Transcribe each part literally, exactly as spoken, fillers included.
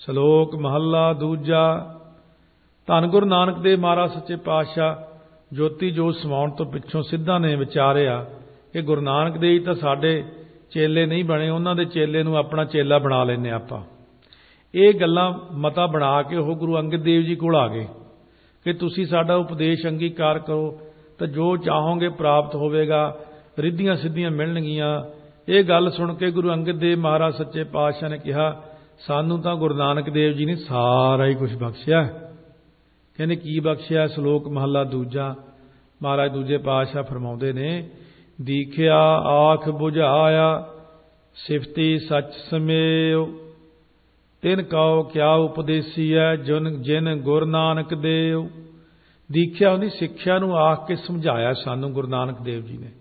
ਸ਼ਲੋਕ ਮਹੱਲਾ ਦੂਜਾ। ਧੰਨ ਗੁਰੂ ਨਾਨਕ ਦੇਵ ਮਹਾਰਾਜ ਸੱਚੇ ਪਾਤਸ਼ਾਹ ਜੋਤੀ ਜੋਤ ਸਮਾਉਣ ਤੋਂ ਪਿੱਛੋਂ ਸਿੱਧਾ ਨੇ ਵਿਚਾਰਿਆ ਕਿ ਗੁਰੂ ਨਾਨਕ ਦੇਵ ਜੀ ਤਾਂ ਸਾਡੇ ਚੇਲੇ ਨਹੀਂ ਬਣੇ, ਉਹਨਾਂ ਦੇ ਚੇਲੇ ਨੂੰ ਆਪਣਾ ਚੇਲਾ ਬਣਾ ਲੈਂਦੇ ਆਪਾਂ। ਇਹ ਗੱਲਾਂ ਮਤਾ ਬਣਾ ਕੇ ਉਹ ਗੁਰੂ ਅੰਗਦ ਦੇਵ ਜੀ ਕੋਲ ਆ ਗਏ ਕਿ ਤੁਸੀਂ ਸਾਡਾ ਉਪਦੇਸ਼ ਅੰਗੀਕਾਰ ਕਰੋ ਤਾਂ ਜੋ ਚਾਹੋਗੇ ਪ੍ਰਾਪਤ ਹੋਵੇਗਾ, ਰਿੱਧੀਆਂ ਸਿੱਧੀਆਂ ਮਿਲਣਗੀਆਂ। ਇਹ ਗੱਲ ਸੁਣ ਕੇ ਗੁਰੂ ਅੰਗਦ ਦੇਵ ਮਹਾਰਾਜ ਸੱਚੇ ਪਾਤਸ਼ਾਹ ਨੇ ਕਿਹਾ, ਸਾਨੂੰ ਤਾਂ ਗੁਰੂ ਨਾਨਕ ਦੇਵ ਜੀ ਨੇ ਸਾਰਾ ਹੀ ਕੁਝ ਬਖਸ਼ਿਆ। ਕਹਿੰਦੇ ਕੀ ਬਖਸ਼ਿਆ? ਸ਼ਲੋਕ ਮਹੱਲਾ ਦੂਜਾ। ਮਹਾਰਾਜ ਦੂਜੇ ਪਾਤਸ਼ਾਹ ਫਰਮਾਉਂਦੇ ਨੇ, ਦੀਖਿਆ ਆਖ ਬੁਝਾਇਆ ਸਿਫਤੀ ਸੱਚ ਸਮੇਉ, ਤਿਨ ਕਉ ਕਿਆ ਉਪਦੇਸੀਐ ਜਿਨ ਜਿਨ ਗੁਰੂ ਨਾਨਕ ਦੇਵ। ਦੀਖਿਆ ਉਹਦੀ ਸਿੱਖਿਆ ਨੂੰ ਆਖ ਕੇ ਸਮਝਾਇਆ ਸਾਨੂੰ ਗੁਰੂ ਨਾਨਕ ਦੇਵ ਜੀ ਨੇ।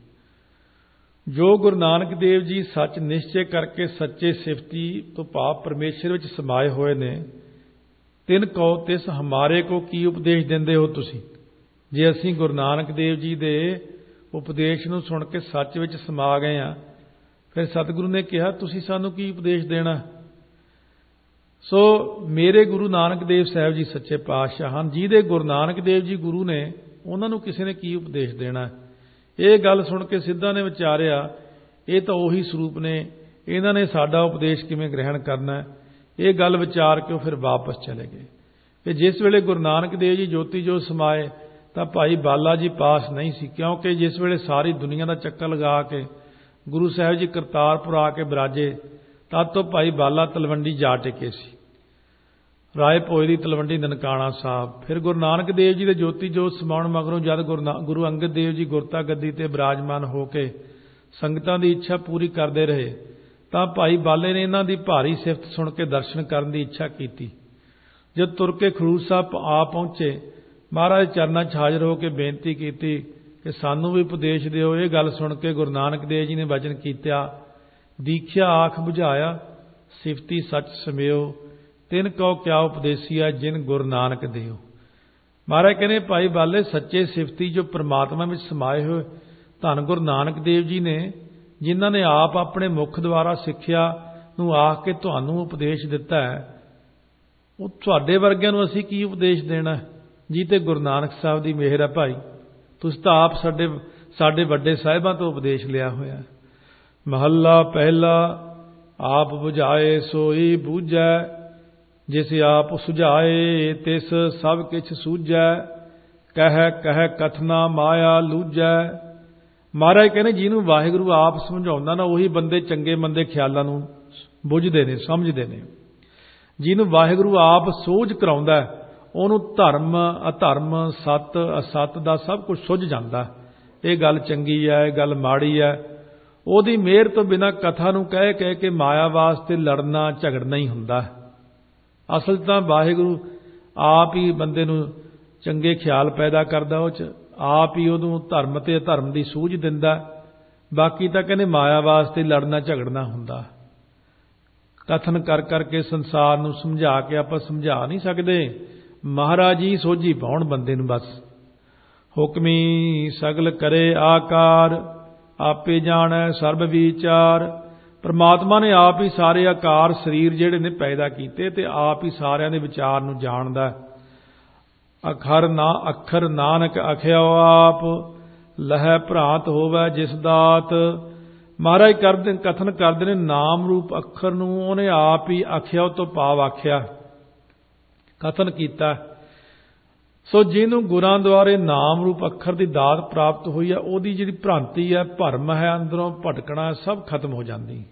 ਜੋ ਗੁਰੂ ਨਾਨਕ ਦੇਵ ਜੀ ਸੱਚ ਨਿਸ਼ਚੈ ਕਰਕੇ ਸੱਚੇ ਸਿਫਤੀ ਤੋਂ ਭਾਵ ਪਰਮੇਸ਼ਰ ਵਿੱਚ ਸਮਾਏ ਹੋਏ ਨੇ, ਤਿਨ ਕਉ ਤਿਸ ਹਮਾਰੇ ਕੋ ਕੀ ਉਪਦੇਸ਼ ਦਿੰਦੇ ਹੋ ਤੁਸੀਂ? ਜੇ ਅਸੀਂ ਗੁਰੂ ਨਾਨਕ ਦੇਵ ਜੀ ਦੇ ਉਪਦੇਸ਼ ਨੂੰ ਸੁਣ ਕੇ ਸੱਚ ਵਿੱਚ ਸਮਾ ਗਏ ਹਾਂ, ਫਿਰ ਸਤਿਗੁਰੂ ਨੇ ਕਿਹਾ ਤੁਸੀਂ ਸਾਨੂੰ ਕੀ ਉਪਦੇਸ਼ ਦੇਣਾ? ਸੋ ਮੇਰੇ ਗੁਰੂ ਨਾਨਕ ਦੇਵ ਸਾਹਿਬ ਜੀ ਸੱਚੇ ਪਾਤਸ਼ਾਹ ਹਨ, ਜਿਹਦੇ ਗੁਰੂ ਨਾਨਕ ਦੇਵ ਜੀ ਗੁਰੂ ਨੇ, ਉਹਨਾਂ ਨੂੰ ਕਿਸੇ ਨੇ ਕੀ ਉਪਦੇਸ਼ ਦੇਣਾ? ਇਹ ਗੱਲ ਸੁਣ ਕੇ ਸਿੱਧਾ ਨੇ ਵਿਚਾਰਿਆ, ਇਹ ਤਾਂ ਉਹੀ ਸਰੂਪ ਨੇ, ਇਹਨਾਂ ਨੇ ਸਾਡਾ ਉਪਦੇਸ਼ ਕਿਵੇਂ ਗ੍ਰਹਿਣ ਕਰਨਾ? ਇਹ ਗੱਲ ਵਿਚਾਰ ਕੇ ਉਹ ਫਿਰ ਵਾਪਸ ਚਲੇ ਗਏ। ਕਿ ਜਿਸ ਵੇਲੇ ਗੁਰੂ ਨਾਨਕ ਦੇਵ ਜੀ ਜੋਤੀ ਜੋਤ ਸਮਾਏ ਤਾਂ ਭਾਈ ਬਾਲਾ ਜੀ ਪਾਸ ਨਹੀਂ ਸੀ, ਕਿਉਂਕਿ ਜਿਸ ਵੇਲੇ ਸਾਰੀ ਦੁਨੀਆ ਦਾ ਚੱਕਰ ਲਗਾ ਕੇ ਗੁਰੂ ਸਾਹਿਬ ਜੀ ਕਰਤਾਰਪੁਰ ਆ ਕੇ ਬਿਰਾਜੇ, ਤਦ ਤੋਂ ਭਾਈ ਬਾਲਾ ਤਲਵੰਡੀ ਜਾ ਟਿਕੇ ਸੀ, ਰਾਏ ਭੋਏ ਦੀ ਤਲਵੰਡੀ ਨਨਕਾਣਾ ਸਾਹਿਬ। ਫਿਰ ਗੁਰੂ ਨਾਨਕ ਦੇਵ ਜੀ ਦੇ ਜੋਤੀ ਜੋਤ ਸਮਾਉਣ ਮਗਰੋਂ ਜਦ ਗੁਰੂ ਅੰਗਦ ਦੇਵ ਜੀ ਗੁਰਤਾ ਗੱਦੀ ਤੇ ਬਿਰਾਜਮਾਨ ਹੋ ਕੇ ਸੰਗਤਾਂ ਦੀ ਇੱਛਾ ਪੂਰੀ ਕਰਦੇ ਰਹੇ, ਤਾਂ ਭਾਈ ਬਾਲੇ ਨੇ ਇਹਨਾਂ ਦੀ ਭਾਰੀ ਸਿਫਤ ਸੁਣ ਕੇ ਦਰਸ਼ਨ ਕਰਨ ਦੀ ਇੱਛਾ ਕੀਤੀ। ਜਦ ਤੁਰ ਕੇ ਖਡੂਰ ਸਾਹਿਬ ਆ ਪਹੁੰਚੇ, ਮਹਾਰਾਜ ਚਰਨਾਂ 'ਚ ਹਾਜ਼ਰ ਹੋ ਕੇ ਬੇਨਤੀ ਕੀਤੀ ਕਿ ਸਾਨੂੰ ਵੀ ਉਪਦੇਸ਼ ਦਿਓ। ਇਹ ਗੱਲ ਸੁਣ ਕੇ ਗੁਰੂ ਨਾਨਕ ਦੇਵ ਜੀ ਨੇ ਵਚਨ ਕੀਤਾ, ਦੀਖਿਆ ਆਖ ਬੁਝਾਇਆ ਸਿਫਤੀ ਸੱਚ ਸਮਿਓ, ਤਿਨ ਕਉ ਕਿਆ ਉਪਦੇਸੀਆ ਜਿਨ ਗੁਰੂ ਨਾਨਕ ਦੇਵ। ਮਹਾਰਾਜ ਕਹਿੰਦੇ ਭਾਈ ਬਾਲੇ ਸੱਚੇ ਸਿਫਤੀ ਜੋ ਪ੍ਰਮਾਤਮਾ ਵਿੱਚ ਸਮਾਏ ਹੋਏ ਧੰਨ ਗੁਰੂ ਨਾਨਕ ਦੇਵ ਜੀ ਨੇ, ਜਿਨ੍ਹਾਂ ਨੇ ਆਪ ਆਪਣੇ ਮੁਖ ਦੁਆਰਾ ਸਿੱਖਿਆ ਨੂੰ ਆਖ ਕੇ ਤੁਹਾਨੂੰ ਉਪਦੇਸ਼ ਦਿੱਤਾ ਹੈ, ਉਹ ਤੁਹਾਡੇ ਵਰਗਿਆਂ ਨੂੰ ਅਸੀਂ ਕੀ ਉਪਦੇਸ਼ ਦੇਣਾ ਜੀ? ਤੇ ਗੁਰੂ ਨਾਨਕ ਸਾਹਿਬ ਦੀ ਮਿਹਰ ਹੈ ਭਾਈ, ਤੁਸੀਂ ਤਾਂ ਆਪ ਸਾਡੇ ਸਾਡੇ ਵੱਡੇ ਸਾਹਿਬਾਂ ਤੋਂ ਉਪਦੇਸ਼ ਲਿਆ ਹੋਇਆ। ਮਹੱਲਾ ਪਹਿਲਾ। ਆਪ ਬੁਝਾਏ ਸੋਈ ਬੂਝੈ, ਜਿਸ ਆਪ ਸੁਝਾਏ ਤਿਸ ਸਭ ਕਿਛ ਸੂਝੈ, ਕਹਿ ਕਹਿ ਕਥਨਾ ਮਾਇਆ ਲੂਝੈ। ਮਹਾਰਾਜ ਕਹਿੰਦੇ ਜਿਹਨੂੰ ਵਾਹਿਗੁਰੂ ਆਪ ਸਮਝਾਉਂਦਾ ਨਾ, ਉਹੀ ਬੰਦੇ ਚੰਗੇ ਮੰਦੇ ਖਿਆਲਾਂ ਨੂੰ ਬੁੱਝਦੇ ਨੇ, ਸਮਝਦੇ ਨੇ। ਜਿਹਨੂੰ ਵਾਹਿਗੁਰੂ ਆਪ ਸੋਝ ਕਰਾਉਂਦਾ, ਉਹਨੂੰ ਧਰਮ ਅਧਰਮ ਸੱਤ ਅਸੱਤ ਦਾ ਸਭ ਕੁਝ ਸੁੱਝ ਜਾਂਦਾ। ਇਹ ਗੱਲ ਚੰਗੀ ਹੈ, ਇਹ ਗੱਲ ਮਾੜੀ ਹੈ। ਉਹਦੀ ਮਿਹਰ ਤੋਂ ਬਿਨਾਂ ਕਥਾ ਨੂੰ ਕਹਿ ਕਹਿ ਕੇ ਮਾਇਆ ਵਾਸਤੇ ਲੜਨਾ ਝਗੜਨਾ ਹੀ ਹੁੰਦਾ। ਅਸਲ ਤਾਂ ਵਾਹਿਗੁਰੂ ਆਪ ਹੀ ਬੰਦੇ ਨੂੰ ਚੰਗੇ ਖਿਆਲ ਪੈਦਾ ਕਰਦਾ, ਉਹ 'ਚ ਆਪ ਹੀ ਉਹਨੂੰ ਧਰਮ ਤੇ ਅਧਰਮ ਦੀ ਸੂਝ ਦਿੰਦਾ। ਬਾਕੀ ਤਾਂ ਕਹਿੰਦੇ ਮਾਇਆ ਵਾਸਤੇ ਲੜਨਾ ਝਗੜਨਾ ਹੁੰਦਾ। ਕਥਨ ਕਰ ਕਰਕੇ ਸੰਸਾਰ ਨੂੰ ਸਮਝਾ ਕੇ ਆਪਾਂ ਸਮਝਾ ਨਹੀਂ ਸਕਦੇ। ਮਹਾਰਾਜ ਜੀ ਸੋਝੀ ਪਾਉਣ ਬੰਦੇ ਨੂੰ ਬਸ। ਹੁਕਮੀ ਸਗਲ ਕਰੇ ਆਕਾਰ, ਆਪੇ ਜਾਣੈ ਸਰਬ ਵਿਚਾਰ। ਪਰਮਾਤਮਾ ਨੇ ਆਪ ਹੀ ਸਾਰੇ ਆਕਾਰ ਸਰੀਰ ਜਿਹੜੇ ਨੇ ਪੈਦਾ ਕੀਤੇ ਤੇ ਆਪ ਹੀ ਸਾਰਿਆਂ ਦੇ ਵਿਚਾਰ ਨੂੰ ਜਾਣਦਾ। ਅਖਰ ਨਾ ਅੱਖਰ ਨਾਨਕ ਅਖਿਓ ਆਪ, ਲਹੈ ਭਰਾਂਤ ਹੋਵੇ ਜਿਸ ਦਾਤ। ਮਹਾਰਾਜ ਕਰਦੇ ਕਥਨ ਕਰਦੇ ਨੇ ਨਾਮ ਰੂਪ ਅੱਖਰ ਨੂੰ ਉਹਨੇ ਆਪ ਹੀ ਆਖਿਆ, ਤੋਂ ਭਾਵ ਆਖਿਆ, ਕਥਨ ਕੀਤਾ। ਸੋ ਜਿਹਨੂੰ ਗੁਰਾਂ ਦੁਆਰੇ ਨਾਮ ਰੂਪ ਅੱਖਰ ਦੀ ਦਾਤ ਪ੍ਰਾਪਤ ਹੋਈ ਹੈ, ਉਹਦੀ ਜਿਹੜੀ ਭ੍ਰਾਂਤੀ ਹੈ, ਭਰਮ ਹੈ, ਅੰਦਰੋਂ ਭਟਕਣਾ ਸਭ ਖਤਮ ਹੋ ਜਾਂਦੀ।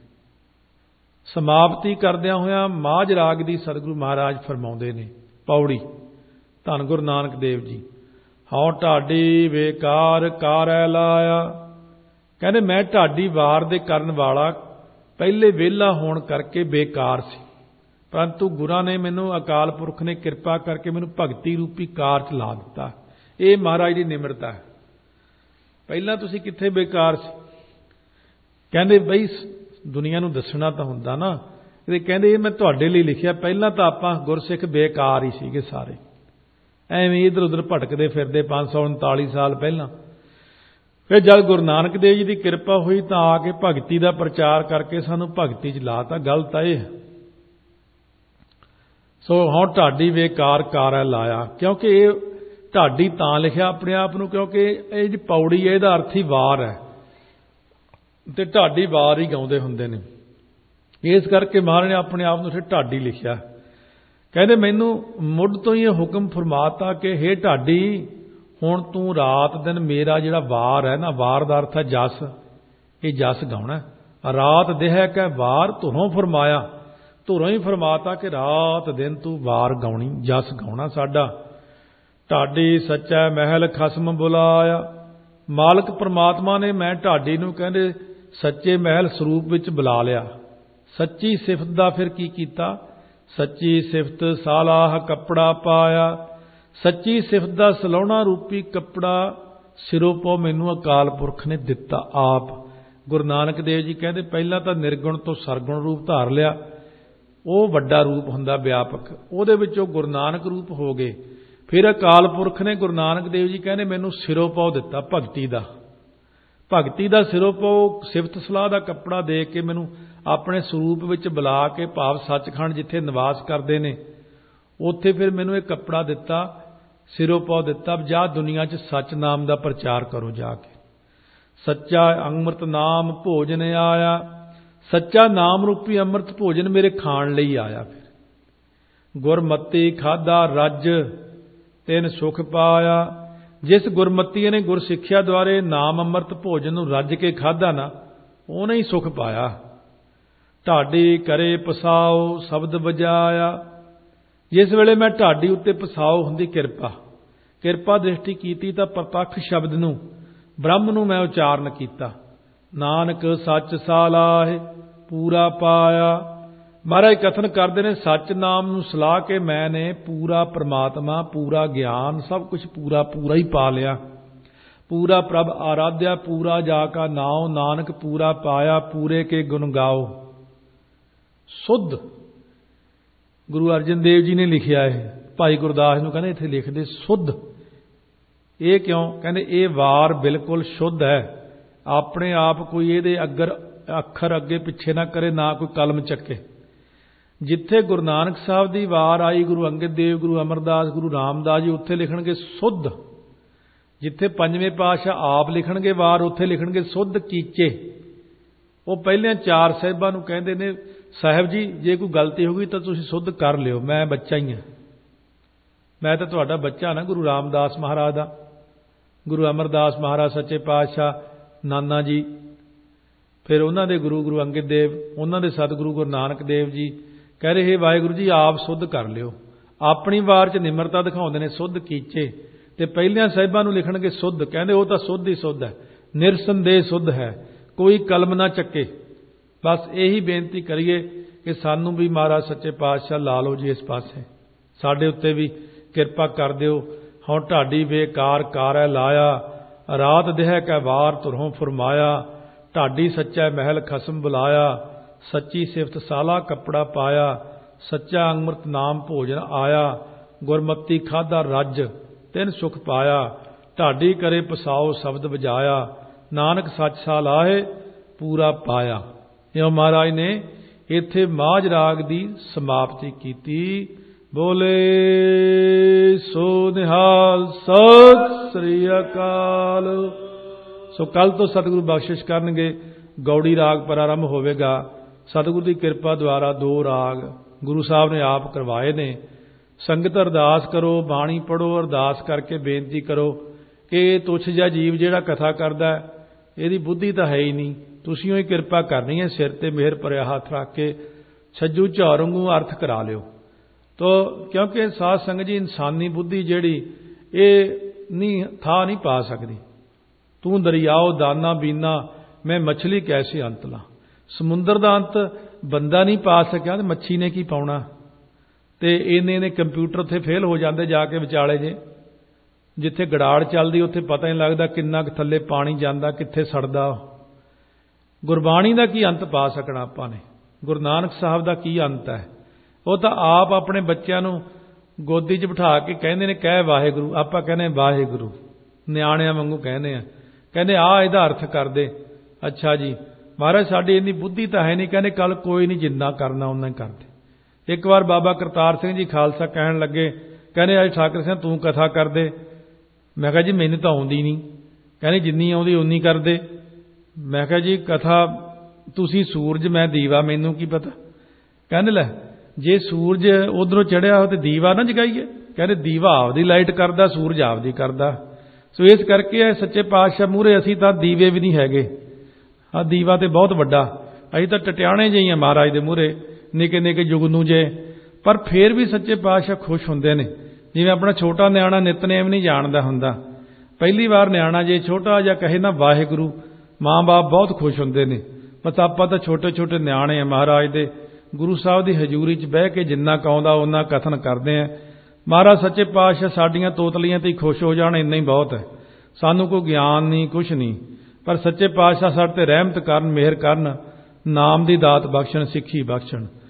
ਸਮਾਪਤੀ ਕਰਦਿਆਂ ਹੋਇਆਂ ਮਾਝ ਰਾਗ ਦੀ ਸਤਿਗੁਰੂ ਮਹਾਰਾਜ ਫਰਮਾਉਂਦੇ ਨੇ, ਪੌੜੀ ਧੰਨ ਗੁਰੂ ਨਾਨਕ ਦੇਵ ਜੀ। ਹਉ ਢਾਡੀ ਬੇਕਾਰ ਕਾਰੈ ਲਾਇਆ। ਕਹਿੰਦੇ ਮੈਂ ਢਾਡੀ ਵਾਰ ਦੇ ਕਰਨ ਵਾਲਾ ਪਹਿਲੇ ਵਿਹਲਾ ਹੋਣ ਕਰਕੇ ਬੇਕਾਰ ਸੀ, ਪਰੰਤੂ ਗੁਰਾਂ ਨੇ ਮੈਨੂੰ, ਅਕਾਲ ਪੁਰਖ ਨੇ ਕਿਰਪਾ ਕਰਕੇ ਮੈਨੂੰ ਭਗਤੀ ਰੂਪੀ ਕਾਰ 'ਚ ਲਾ ਦਿੱਤਾ। ਇਹ ਮਹਾਰਾਜ ਦੀ ਨਿਮਰਤਾ ਹੈ। ਪਹਿਲਾਂ ਤੁਸੀਂ ਕਿੱਥੇ ਬੇਕਾਰ ਸੀ? ਕਹਿੰਦੇ ਬਈ ਦੁਨੀਆ ਨੂੰ ਦੱਸਣਾ ਤਾਂ ਹੁੰਦਾ ਨਾ। ਇਹ ਕਹਿੰਦੇ ਇਹ ਮੈਂ ਤੁਹਾਡੇ ਲਈ ਲਿਖਿਆ। ਪਹਿਲਾਂ ਤਾਂ ਆਪਾਂ ਗੁਰਸਿੱਖ ਬੇਕਾਰ ਹੀ ਸੀਗੇ ਸਾਰੇ, ਐਵੇਂ ਇੱਧਰ ਉੱਧਰ ਭਟਕਦੇ ਫਿਰਦੇ ਪੰਜ ਸੌ ਉਨਤਾਲੀ ਸਾਲ ਪਹਿਲਾਂ। ਫਿਰ ਜਦ ਗੁਰੂ ਨਾਨਕ ਦੇਵ ਜੀ ਦੀ ਕਿਰਪਾ ਹੋਈ ਤਾਂ ਆ ਕੇ ਭਗਤੀ ਦਾ ਪ੍ਰਚਾਰ ਕਰਕੇ ਸਾਨੂੰ ਭਗਤੀ 'ਚ ਲਾਤਾ। ਗੱਲ ਤਾਂ ਇਹ ਸੋ ਹੁਣ ਢਾਡੀ ਵੇਕਾਰ ਕਾਰੈ ਲਾਇਆ। ਕਿਉਂਕਿ ਇਹ ਢਾਡੀ ਤਾਂ ਲਿਖਿਆ ਆਪਣੇ ਆਪ ਨੂੰ ਕਿਉਂਕਿ ਇਹ ਜੀ ਪੌੜੀ ਹੈ, ਇਹਦਾ ਅਰਥ ਹੀ ਵਾਰ ਹੈ, ਤੇ ਢਾਡੀ ਵਾਰ ਹੀ ਗਾਉਂਦੇ ਹੁੰਦੇ ਨੇ। ਇਸ ਕਰਕੇ ਮਹਾਰਾਜ ਨੇ ਆਪਣੇ ਆਪ ਨੂੰ ਉੱਥੇ ਢਾਡੀ ਲਿਖਿਆ। ਕਹਿੰਦੇ ਮੈਨੂੰ ਮੁੱਢ ਤੋਂ ਹੀ ਇਹ ਹੁਕਮ ਫਰਮਾਤਾ ਕਿ ਹੇ ਢਾਡੀ, ਹੁਣ ਤੂੰ ਰਾਤ ਦਿਨ ਮੇਰਾ ਜਿਹੜਾ ਵਾਰ ਹੈ ਨਾ, ਵਾਰ ਦਾ ਅਰਥ ਹੈ ਜਸ, ਇਹ ਜਸ ਗਾਉਣਾ। ਰਾਤ ਦੇਹ ਕੈ ਵਾਰ ਧੁਰੋਂ ਫਰਮਾਇਆ, ਧੁਰੋਂ ਹੀ ਫਰਮਾਤਾ ਕਿ ਰਾਤ ਦਿਨ ਤੂੰ ਵਾਰ ਗਾਉਣੀ, ਜਸ ਗਾਉਣਾ ਸਾਡਾ। ਢਾਡੀ ਸੱਚਾ ਮਹਿਲ ਖਸਮ ਬੁਲਾਇਆ। ਮਾਲਕ ਪਰਮਾਤਮਾ ਨੇ ਮੈਂ ਢਾਡੀ ਨੂੰ ਕਹਿੰਦੇ ਸੱਚੇ ਮਹਿਲ ਸਰੂਪ ਵਿੱਚ ਬੁਲਾ ਲਿਆ। ਸੱਚੀ ਸਿਫਤ ਦਾ ਫਿਰ ਕੀ ਕੀਤਾ? ਸੱਚੀ ਸਿਫਤ ਸਾਲਾਹ ਕੱਪੜਾ ਪਾਇਆ। ਸੱਚੀ ਸਿਫਤ ਦਾ ਸਲਾਉਣਾ ਰੂਪੀ ਕੱਪੜਾ ਸਿਰੋਂ ਪੋ ਮੈਨੂੰ ਅਕਾਲ ਪੁਰਖ ਨੇ ਦਿੱਤਾ ਆਪ। ਗੁਰੂ ਨਾਨਕ ਦੇਵ ਜੀ ਕਹਿੰਦੇ ਪਹਿਲਾਂ ਤਾਂ ਨਿਰਗੁਣ ਤੋਂ ਸਰਗੁਣ ਰੂਪ ਧਾਰ ਲਿਆ, ਉਹ ਵੱਡਾ ਰੂਪ ਹੁੰਦਾ ਵਿਆਪਕ, ਉਹਦੇ ਵਿੱਚੋਂ ਗੁਰੂ ਨਾਨਕ ਰੂਪ ਹੋ ਗਏ। ਫਿਰ ਅਕਾਲ ਪੁਰਖ ਨੇ ਗੁਰੂ ਨਾਨਕ ਦੇਵ ਜੀ ਕਹਿੰਦੇ ਮੈਨੂੰ ਸਿਰੋਂ ਪੋ ਦਿੱਤਾ ਭਗਤੀ ਦਾ, ਭਗਤੀ ਦਾ ਸਿਰੋਂ ਪੋ ਸਿਫਤ ਸਲਾਹ ਦਾ ਕੱਪੜਾ ਦੇ ਕੇ ਮੈਨੂੰ ਆਪਣੇ ਸਰੂਪ ਵਿੱਚ ਬੁਲਾ ਕੇ, ਭਾਵ ਸੱਚਖੰਡ ਜਿੱਥੇ ਨਿਵਾਸ ਕਰਦੇ ਨੇ ਉੱਥੇ ਫਿਰ ਮੈਨੂੰ ਇਹ ਕੱਪੜਾ ਦਿੱਤਾ, ਸਿਰੋਂ ਪੋ ਦਿੱਤਾ, ਜਾ ਦੁਨੀਆ 'ਚ ਸੱਚ ਨਾਮ ਦਾ ਪ੍ਰਚਾਰ ਕਰੋ ਜਾ ਕੇ। ਸੱਚਾ ਅੰਮ੍ਰਿਤ ਨਾਮ ਭੋਜਨ ਆਇਆ। ਸੱਚਾ ਨਾਮ ਰੂਪੀ ਅੰਮ੍ਰਿਤ ਭੋਜਨ ਮੇਰੇ ਖਾਣ ਲਈ ਆਇਆ। ਫਿਰ ਗੁਰਮਤੀ ਖਾਧਾ ਰੱਜ ਤਿਨ ਸੁਖ ਪਾਇਆ। ਜਿਸ ਗੁਰਮਤੀ ਨੇ ਗੁਰ ਸਿੱਖਿਆ ਦੁਆਰੇ ਨਾਮ ਅੰਮ੍ਰਿਤ ਭੋਜਨ ਨੂੰ ਰੱਜ ਕੇ ਖਾਧਾ ਨਾ, ਉਹਨੇ ਹੀ ਸੁਖ ਪਾਇਆ। ਢਾਡੀ ਕਰੇ ਪਸਾਓ ਸ਼ਬਦ ਵਜਾਇਆ। ਜਿਸ ਵੇਲੇ ਮੈਂ ਢਾਡੀ ਉੱਤੇ ਪਸਾਓ ਹੁੰਦੀ ਕਿਰਪਾ, ਕਿਰਪਾ ਦ੍ਰਿਸ਼ਟੀ ਕੀਤੀ ਤਾਂ ਪ੍ਰਤੱਖ ਸ਼ਬਦ ਨੂੰ, ਬ੍ਰਹਮ ਨੂੰ ਮੈਂ ਉਚਾਰਨ ਕੀਤਾ। ਨਾਨਕ ਸੱਚ ਸਾਲਾਹੇ ਪੂਰਾ ਪਾਇਆ। ਮਹਾਰਾਜ ਕਥਨ ਕਰਦੇ ਨੇ ਸੱਚ ਨਾਮ ਨੂੰ ਸਲਾਹ ਕੇ ਮੈਂ ਨੇ ਪੂਰਾ ਪ੍ਰਮਾਤਮਾ, ਪੂਰਾ ਗਿਆਨ, ਸਭ ਕੁਝ ਪੂਰਾ ਪੂਰਾ ਹੀ ਪਾ ਲਿਆ। ਪੂਰਾ ਪ੍ਰਭ ਆਰਾਧਿਆ, ਪੂਰਾ ਜਾ ਕਾ ਨਾਉ, ਨਾਨਕ ਪੂਰਾ ਪਾਇਆ, ਪੂਰੇ ਕੇ ਗੁਣ ਗਾਓ। ਸੁੱਧ ਗੁਰੂ ਅਰਜਨ ਦੇਵ ਜੀ ਨੇ ਲਿਖਿਆ ਹੈ। ਭਾਈ ਗੁਰਦਾਸ ਨੂੰ ਕਹਿੰਦੇ ਇੱਥੇ ਲਿਖਦੇ ਸੁੱਧ। ਇਹ ਕਿਉਂ? ਕਹਿੰਦੇ ਇਹ ਵਾਰ ਬਿਲਕੁਲ ਸ਼ੁੱਧ ਹੈ, ਆਪਣੇ ਆਪ ਕੋਈ ਇਹਦੇ ਅਗਰ ਅੱਖਰ ਅੱਗੇ ਪਿੱਛੇ ਨਾ ਕਰੇ, ਨਾ ਕੋਈ ਕਲਮ ਚੱਕੇ। ਜਿੱਥੇ ਗੁਰੂ ਨਾਨਕ ਸਾਹਿਬ ਦੀ ਵਾਰ ਆਈ, ਗੁਰੂ ਅੰਗਦ ਦੇਵ, ਗੁਰੂ ਅਮਰਦਾਸ, ਗੁਰੂ ਰਾਮਦਾਸ ਜੀ, ਉੱਥੇ ਲਿਖਣਗੇ ਸੁੱਧ। ਜਿੱਥੇ ਪੰਜਵੇਂ ਪਾਤਸ਼ਾਹ ਆਪ ਲਿਖਣਗੇ ਵਾਰ, ਉੱਥੇ ਲਿਖਣਗੇ ਸੁੱਧ ਕੀਚੇ। ਉਹ ਪਹਿਲਿਆਂ ਚਾਰ ਸਾਹਿਬਾਂ ਨੂੰ ਕਹਿੰਦੇ ਨੇ ਸਾਹਿਬ ਜੀ ਜੇ ਕੋਈ ਗਲਤੀ ਹੋ ਗਈ ਤਾਂ ਤੁਸੀਂ ਸੁੱਧ ਕਰ ਲਿਓ, ਮੈਂ ਬੱਚਾ ਹੀ ਹਾਂ, ਮੈਂ ਤਾਂ ਤੁਹਾਡਾ ਬੱਚਾ ਨਾ। ਗੁਰੂ ਰਾਮਦਾਸ ਮਹਾਰਾਜ ਦਾ, ਗੁਰੂ ਅਮਰਦਾਸ ਮਹਾਰਾਜ ਸੱਚੇ ਪਾਤਸ਼ਾਹ, ਨਾਨਾ ਜੀ, ਫਿਰ ਉਹਨਾਂ ਦੇ ਗੁਰੂ ਗੁਰੂ ਅੰਗਦ ਦੇਵ, ਉਹਨਾਂ ਦੇ ਸਤਿਗੁਰੂ ਗੁਰੂ ਨਾਨਕ ਦੇਵ ਜੀ ਕਹਿ ਰਹੇ ਵਾਹਿਗੁਰੂ ਜੀ ਆਪ ਸੁੱਧ ਕਰ ਲਿਓ। ਆਪਣੀ ਵਾਰ 'ਚ ਨਿਮਰਤਾ ਦਿਖਾਉਂਦੇ ਨੇ ਸੁੱਧ ਕੀਚੇ, ਤੇ ਪਹਿਲਿਆਂ ਸਾਹਿਬਾਂ ਨੂੰ ਲਿਖਣਗੇ ਸੁੱਧ। ਕਹਿੰਦੇ ਉਹ ਤਾਂ ਸੁੱਧ ਹੀ ਸੁੱਧ ਹੈ, ਨਿਰਸੰਦੇਹ ਸੁੱਧ ਹੈ, ਕੋਈ ਕਲਮ ਨਾ ਚੱਕੇ। ਬਸ ਇਹੀ ਬੇਨਤੀ ਕਰੀਏ ਕਿ ਸਾਨੂੰ ਵੀ ਮਹਾਰਾਜ ਸੱਚੇ ਪਾਤਸ਼ਾਹ ਲਾ ਲਓ ਜੀ ਇਸ ਪਾਸੇ, ਸਾਡੇ ਉੱਤੇ ਵੀ ਕਿਰਪਾ ਕਰ ਦਿਓ। ਹੁਣ ਢਾਡੀ ਬੇਕਾਰ ਕਾਰੈ ਲਾਇਆ, ਰਾਤ ਦੇਹ ਕੈ ਵਾਰ ਧੁਰੋਂ ਫਰਮਾਇਆ। ਢਾਡੀ ਸੱਚਾ ਮਹਿਲ ਖਸਮ ਬੁਲਾਇਆ, ਸੱਚੀ ਸਿਫਤ ਸਾਲਾ ਕੱਪੜਾ ਪਾਇਆ। ਸੱਚਾ ਅੰਮ੍ਰਿਤ ਨਾਮ ਭੋਜਨ ਆਇਆ, ਗੁਰਮਤੀ ਖਾਧਾ ਰੱਜ ਤਿਨ ਸੁਖ ਪਾਇਆ। ਢਾਡੀ ਕਰੇ ਪਸਾਓ ਸ਼ਬਦ ਵਜਾਇਆ, ਨਾਨਕ ਸੱਚ ਸਾਲਾਹੇ ਪੂਰਾ ਪਾਇਆ। ਇਉਂ ਮਹਾਰਾਜ ਨੇ ਇੱਥੇ ਮਾਝ ਰਾਗ ਦੀ ਸਮਾਪਤੀ ਕੀਤੀ। ਬੋਲੇ ਸੋ ਨਿਹਾਲ, ਸਤਿ ਸ੍ਰੀ ਅਕਾਲ। ਸੋ ਕੱਲ ਤੋਂ ਸਤਿਗੁਰੂ ਬਖਸ਼ਿਸ਼ ਕਰਨਗੇ, ਗੌੜੀ ਰਾਗ ਪ੍ਰਾਰੰਭ ਹੋਵੇਗਾ। ਸਤਿਗੁਰੂ ਦੀ ਕਿਰਪਾ ਦੁਆਰਾ ਦੋ ਰਾਗ ਗੁਰੂ ਸਾਹਿਬ ਨੇ ਆਪ ਕਰਵਾਏ ਨੇ। ਸੰਗਤ ਅਰਦਾਸ ਕਰੋ, ਬਾਣੀ ਪੜ੍ਹੋ, ਅਰਦਾਸ ਕਰਕੇ ਬੇਨਤੀ ਕਰੋ ਕਿ ਇਹ ਤੁੱਛ ਜਿਹਾ ਜੀਵ ਜਿਹੜਾ ਕਥਾ ਕਰਦਾ, ਇਹਦੀ ਬੁੱਧੀ ਤਾਂ ਹੈ ਹੀ ਨਹੀਂ, ਤੁਸੀਂ ਹੀ ਕਿਰਪਾ ਕਰਨੀ ਹੈ। ਸਿਰ ਤੇ ਮਿਹਰ ਭਰਿਆ ਹੱਥ ਰੱਖ ਕੇ ਛੱਜੂ ਝਾੜ ਵਾਂਗੂ ਅਰਥ ਕਰਾ ਲਿਓ। ਤੋ ਕਿਉਂਕਿ ਸਾਧ ਸੰਗਤ ਜੀ ਇਨਸਾਨੀ ਬੁੱਧੀ ਜਿਹੜੀ ਇਹ ਨਹੀਂ ਥਾ ਨਹੀਂ ਪਾ ਸਕਦੀ। ਤੂੰ ਦਰਿਆਓ ਦਾਨਾ ਬੀਨਾ, ਮੈਂ ਮਛਲੀ ਕੈਸੇ ਅੰਤ ਲਾ। ਸਮੁੰਦਰ ਦਾ ਅੰਤ ਬੰਦਾ ਨਹੀਂ ਪਾ ਸਕਿਆ ਤੇ ਮੱਛੀ ਨੇ ਕੀ ਪਾਉਣਾ। ਤੇ ਇਹਨੇ ਨੇ ਕੰਪਿਊਟਰ ਉੱਥੇ ਫੇਲ ਹੋ ਜਾਂਦੇ ਜਾ ਕੇ ਵਿਚਾਲੇ ਜੇ, ਜਿੱਥੇ ਗੜਾੜ ਚੱਲਦੀ ਉੱਥੇ ਪਤਾ ਨਹੀਂ ਲੱਗਦਾ ਕਿੰਨਾ ਕੁ ਥੱਲੇ ਪਾਣੀ ਜਾਂਦਾ, ਕਿੱਥੇ ਸੜਦਾ। ਗੁਰਬਾਣੀ ਦਾ ਕੀ ਅੰਤ ਪਾ ਸਕਣਾ ਆਪਾਂ ਨੇ, ਗੁਰੂ ਨਾਨਕ ਸਾਹਿਬ ਦਾ ਕੀ ਅੰਤ ਹੈ। ਉਹ ਤਾਂ ਆਪ ਆਪਣੇ ਬੱਚਿਆਂ ਨੂੰ ਗੋਦੀ 'ਚ ਬਿਠਾ ਕੇ ਕਹਿੰਦੇ ਨੇ ਕਹਿ ਵਾਹਿਗੁਰੂ, ਆਪਾਂ ਕਹਿੰਦੇ ਵਾਹਿਗੁਰੂ, ਨਿਆਣਿਆਂ ਵਾਂਗੂ ਕਹਿੰਦੇ ਆ। ਕਹਿੰਦੇ ਆ ਇਹਦਾ ਅਰਥ ਕਰਦੇ। ਅੱਛਾ ਜੀ ਮਹਾਰਾਜ ਸਾਡੀ ਇੰਨੀ ਬੁੱਧੀ ਤਾਂ ਹੈ ਨਹੀਂ। ਕਹਿੰਦੇ ਕੱਲ ਕੋਈ ਨਹੀਂ, ਜਿੰਨਾ ਕਰਨਾ ਉਹਨਾਂ ਹੀ ਕਰਦੇ। ਇੱਕ ਵਾਰ ਬਾਬਾ ਕਰਤਾਰ ਸਿੰਘ ਜੀ ਖਾਲਸਾ ਕਹਿਣ ਲੱਗੇ, ਕਹਿੰਦੇ ਅੱਜ ਠਾਕਰ ਸਿੰਘ ਤੂੰ ਕਥਾ ਕਰਦੇ। ਮੈਂ ਕਿਹਾ ਜੀ ਮੈਨੂੰ ਤਾਂ ਆਉਂਦੀ ਨਹੀਂ। ਕਹਿੰਦੇ ਜਿੰਨੀ ਆਉਂਦੀ ਉਨੀ ਕਰਦੇ। ਮੈਂ ਕਿਹਾ ਜੀ ਕਥਾ ਤੁਸੀਂ ਸੂਰਜ ਮੈਂ ਦੀਵਾ, ਮੈਨੂੰ ਕੀ ਪਤਾ। ਕਹਿੰਦੇ ਲੈ ਜੇ ਸੂਰਜ ਉਧਰੋਂ ਚੜਿਆ ਹੋ ਤੇ ਦੀਵਾ ਨਾ ਜਗਾਈਏ। ਕਹਿੰਦੇ ਦੀਵਾ ਆਪਦੀ ਲਾਈਟ ਕਰਦਾ, ਸੂਰਜ ਆਪਦੀ ਕਰਦਾ। ਸੋ ਇਸ ਕਰਕੇ ਸੱਚੇ ਪਾਤਸ਼ਾਹ ਮੂਹਰੇ ਅਸੀਂ ਤਾਂ ਦੀਵੇ ਵੀ ਨਹੀਂ ਹੈਗੇ। ਆਹ ਦੀਵਾ ਤੇ ਬਹੁਤ ਵੱਡਾ, ਅਸੀਂ ਤਾਂ ਟਟਿਆਣੇ ਜਿਹੇ ਹਾਂ ਮਹਾਰਾਜ ਦੇ ਮੂਹਰੇ, ਨਿੱਕੇ ਨਿੱਕੇ ਜੁਗਨੂ ਜੇ। ਪਰ ਫਿਰ ਵੀ ਸੱਚੇ ਪਾਤਸ਼ਾਹ ਖੁਸ਼ ਹੁੰਦੇ ਨੇ। ਜਿਵੇਂ ਆਪਣਾ ਛੋਟਾ ਨਿਆਣਾ ਨਿਤਨੇਮ ਨਹੀਂ ਜਾਣਦਾ ਹੁੰਦਾ, ਪਹਿਲੀ ਵਾਰ ਨਿਆਣਾ ਜੇ ਛੋਟਾ ਜਿਹਾ ਕਹੇ ਨਾ ਵਾਹਿਗੁਰੂ, ਮਾਂ ਬਾਪ ਬਹੁਤ ਖੁਸ਼ ਹੁੰਦੇ ਨੇ। ਬਸ ਆਪਾਂ ਤਾਂ ਛੋਟੇ ਛੋਟੇ ਨਿਆਣੇ ਆ ਮਹਾਰਾਜ ਦੇ, ਗੁਰੂ ਸਾਹਿਬ ਦੀ ਹਜ਼ੂਰੀ 'ਚ ਬਹਿ ਕੇ ਜਿੰਨਾ ਕਾਉਂਦਾ ਉਹਨਾਂ ਕਥਨ ਕਰਦੇ ਆ। ਮਹਾਰਾਜ ਸੱਚੇ ਪਾਤਸ਼ਾਹ ਸਾਡੀਆਂ ਤੋਤਲੀਆਂ ਤੇ ਹੀ ਖੁਸ਼ ਹੋ ਜਾਣ, ਇੰਨਾ ਹੀ ਬਹੁਤ ਹੈ। ਸਾਨੂੰ ਕੋਈ ਗਿਆਨ ਨਹੀਂ, ਕੁਛ ਨਹੀਂ, ਪਰ ਸੱਚੇ ਪਾਤਸ਼ਾਹ ਸਾਡੇ ਤੇ ਰਹਿਮਤ ਕਰਨ, ਮਿਹਰ ਕਰਨ, ਨਾਮ ਦੀ ਦਾਤ ਬਖਸ਼ਣ, ਸਿੱਖੀ ਬਖਸ਼ਣ।